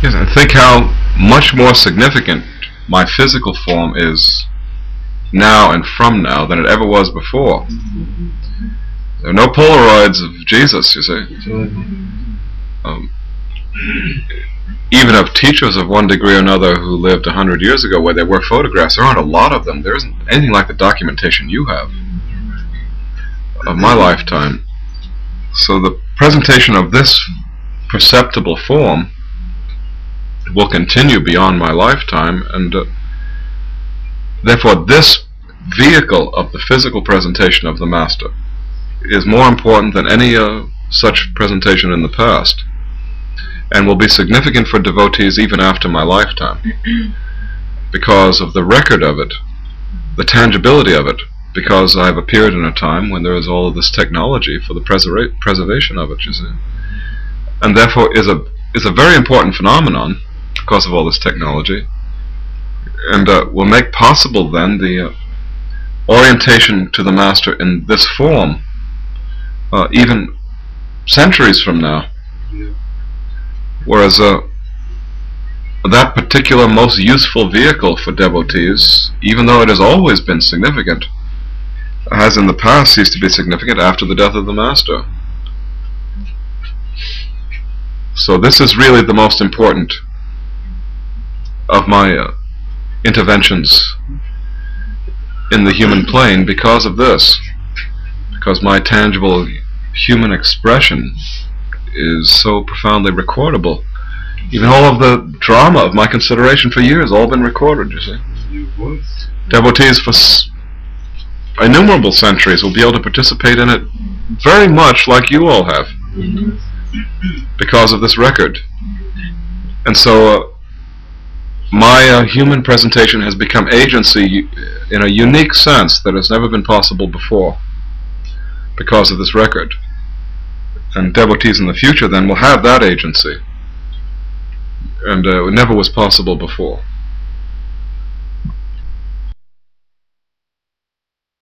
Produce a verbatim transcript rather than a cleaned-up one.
Yes, and think how much more significant my physical form is now and from now than it ever was before. There are no Polaroids of Jesus, you see. Um, even of teachers of one degree or another who lived a hundred years ago where there were photographs, there aren't a lot of them. There isn't anything like the documentation you have of my lifetime. So the presentation of this perceptible form will continue beyond my lifetime, and uh, therefore this vehicle of the physical presentation of the Master is more important than any uh, such presentation in the past, and will be significant for devotees even after my lifetime because of the record of it, the tangibility of it, because I have appeared in a time when there is all of this technology for the preserva preservation of it, you see, and therefore is a is a very important phenomenon because of all this technology, and uh, will make possible then the uh, orientation to the Master in this form uh, even centuries from now. Yeah. Whereas uh, that particular most useful vehicle for devotees, even though it has always been significant, has in the past ceased to be significant after the death of the Master. So this is really the most important of my uh, interventions in the human plane because of this, because my tangible human expression is so profoundly recordable. Even all of the drama of my consideration for years, all been recorded, you see. Devotees for s innumerable centuries will be able to participate in it very much like you all have, Mm-hmm. because of this record. And so uh, my uh, human presentation has become agency in a unique sense that has never been possible before because of this record. And devotees in the future then will have that agency, and uh, it never was possible before.